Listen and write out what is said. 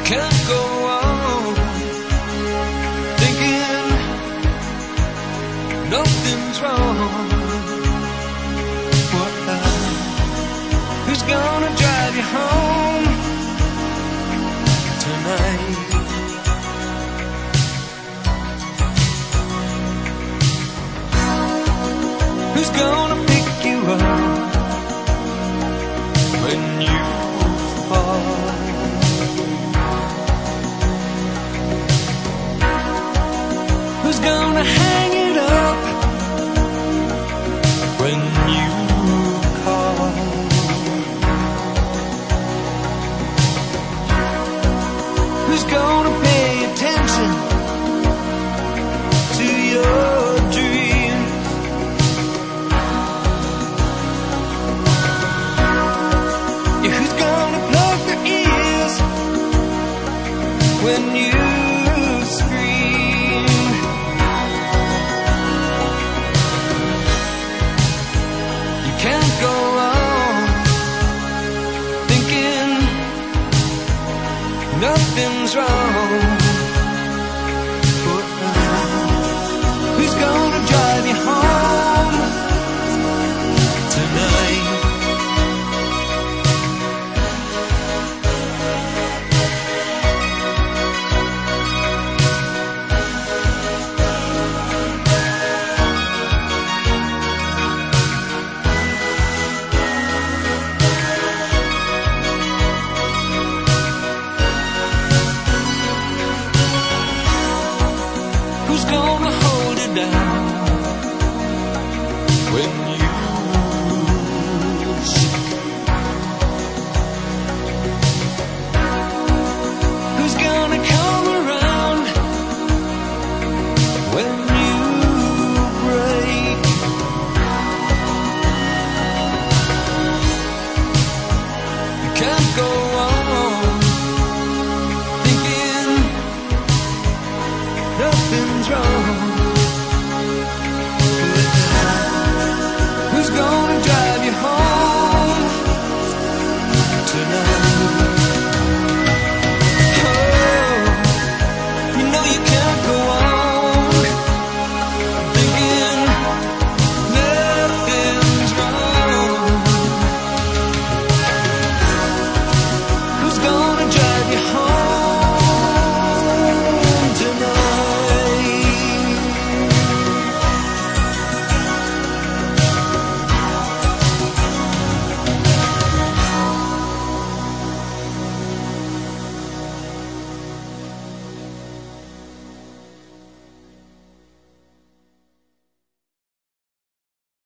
can't go on thinking nothing's wrong. Who's gonna drive you home tonight? Who's gonna pick you up when you fall? Who's gonna hang it up when you call? Who's gonna pay attention to your dreams? Yeah, who's gonna plug their ears when you scream? You can't go on thinking nothing's wrong.